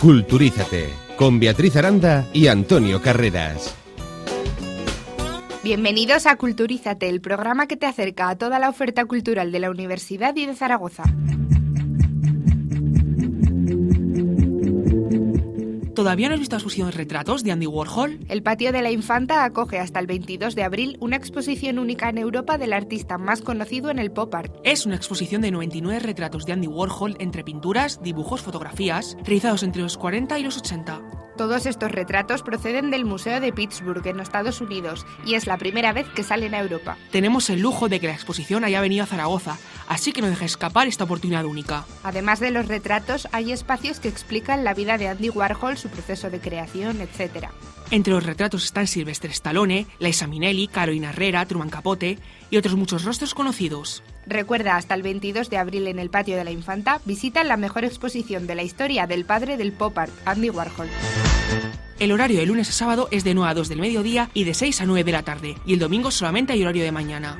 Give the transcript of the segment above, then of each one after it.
Culturízate, con Beatriz Aranda y Antonio Carreras. Bienvenidos a Culturízate, el programa que te acerca a toda la oferta cultural de la Universidad y de Zaragoza. ¿Todavía no has visto la exposición de retratos de Andy Warhol? El Patio de la Infanta acoge hasta el 22 de abril una exposición única en Europa del artista más conocido en el pop art. Es una exposición de 99 retratos de Andy Warhol entre pinturas, dibujos, fotografías, realizados entre los 40 y los 80. Todos estos retratos proceden del Museo de Pittsburgh, en Estados Unidos, y es la primera vez que salen a Europa. Tenemos el lujo de que la exposición haya venido a Zaragoza, así que no dejes escapar esta oportunidad única. Además de los retratos, hay espacios que explican la vida de Andy Warhol, su proceso de creación, etc. Entre los retratos están Sylvester Stallone, Liza Minnelli, Carolina Herrera, Truman Capote y otros muchos rostros conocidos. Recuerda, hasta el 22 de abril en el Patio de la Infanta, visita la mejor exposición de la historia del padre del pop art, Andy Warhol. El horario de lunes a sábado es de 9 a 2 del mediodía y de 6 a 9 de la tarde, y el domingo solamente hay horario de mañana.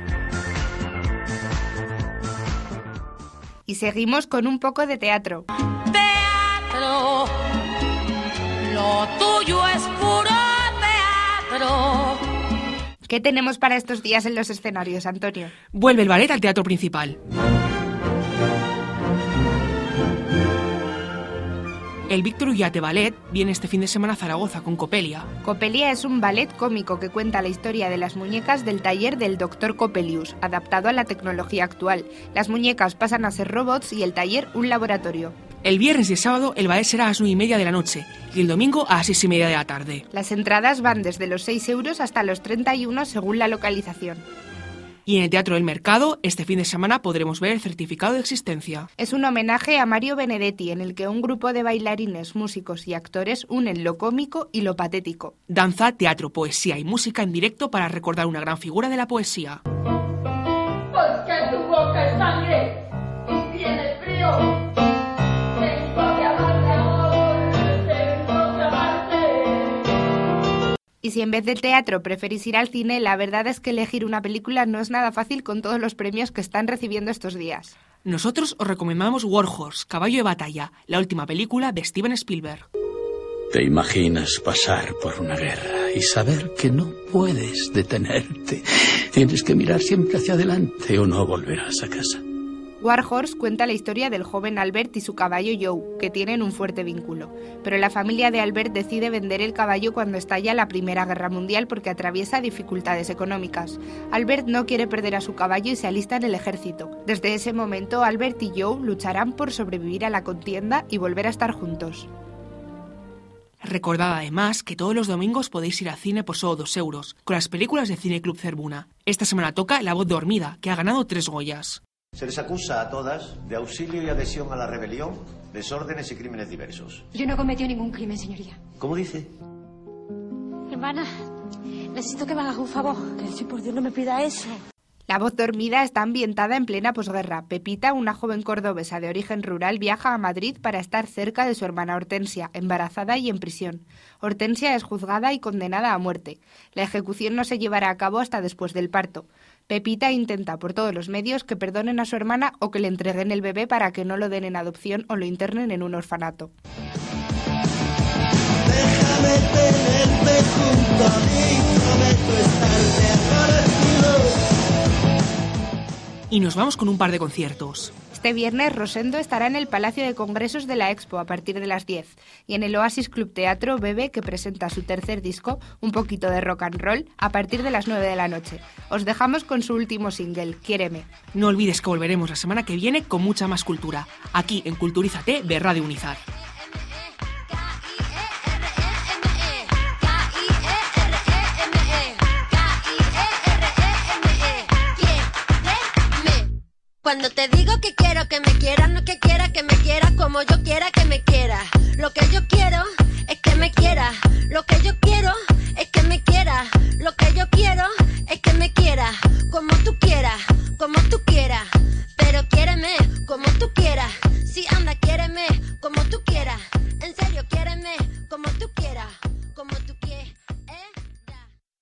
Y seguimos con un poco de teatro. Teatro, lo tuyo es puro teatro. ¿Qué tenemos para estos días en los escenarios, Antonio? Vuelve el ballet al teatro principal. El Víctor Ullate Ballet viene este fin de semana a Zaragoza con Coppelia. Coppelia es un ballet cómico que cuenta la historia de las muñecas del taller del Dr. Coppelius, adaptado a la tecnología actual. Las muñecas pasan a ser robots y el taller un laboratorio. El viernes y el sábado el ballet será a las 9:30 de la noche y el domingo a las 6:30 de la tarde. Las entradas van desde los 6 euros hasta los 31 según la localización. Y en el Teatro del Mercado, este fin de semana podremos ver el certificado de existencia. Es un homenaje a Mario Benedetti, en el que un grupo de bailarines, músicos y actores unen lo cómico y lo patético. Danza, teatro, poesía y música en directo para recordar una gran figura de la poesía. Porque tu boca es sangre y tiene frío. Y si en vez del teatro preferís ir al cine, la verdad es que elegir una película no es nada fácil con todos los premios que están recibiendo estos días. Nosotros os recomendamos War Horse, Caballo de Batalla, la última película de Steven Spielberg. ¿Te imaginas pasar por una guerra y saber que no puedes detenerte? Tienes que mirar siempre hacia adelante o no volverás a casa. War Horse cuenta la historia del joven Albert y su caballo Joe, que tienen un fuerte vínculo. Pero la familia de Albert decide vender el caballo cuando estalla la Primera Guerra Mundial porque atraviesa dificultades económicas. Albert no quiere perder a su caballo y se alista en el ejército. Desde ese momento, Albert y Joe lucharán por sobrevivir a la contienda y volver a estar juntos. Recordad además que todos los domingos podéis ir al cine por solo 2 euros, con las películas de Cine Club Zerbuna. Esta semana toca La voz dormida, que ha ganado 3 Goyas. Se les acusa a todas de auxilio y adhesión a la rebelión, desórdenes y crímenes diversos. Yo no he cometido ningún crimen, señoría. ¿Cómo dice? Hermana, necesito que me hagas un favor. Que si por Dios no me pida eso. La voz dormida está ambientada en plena posguerra. Pepita, una joven cordobesa de origen rural, viaja a Madrid para estar cerca de su hermana Hortensia, embarazada y en prisión. Hortensia es juzgada y condenada a muerte. La ejecución no se llevará a cabo hasta después del parto. Pepita intenta por todos los medios que perdonen a su hermana o que le entreguen el bebé para que no lo den en adopción o lo internen en un orfanato. Déjame tenerte junto a mí, prometo estarte agradecido. Y nos vamos con un par de conciertos. Este viernes Rosendo estará en el Palacio de Congresos de la Expo a partir de las 10 y en el Oasis Club Teatro Bebe, que presenta su tercer disco, Un poquito de rock and roll, a partir de las 9 de la noche. Os dejamos con su último single, Quiéreme. No olvides que volveremos la semana que viene con mucha más cultura, aquí en Culturízate de Radio Unizar. Cuando te digo que quiero que me quieras, no que quiera que me quieras como yo quiera que me quieras. Lo que yo quiero es que me quieras. Lo que yo quiero es que me quieras. Lo que yo quiero es que me quieras como tú quieras, como tú quieras.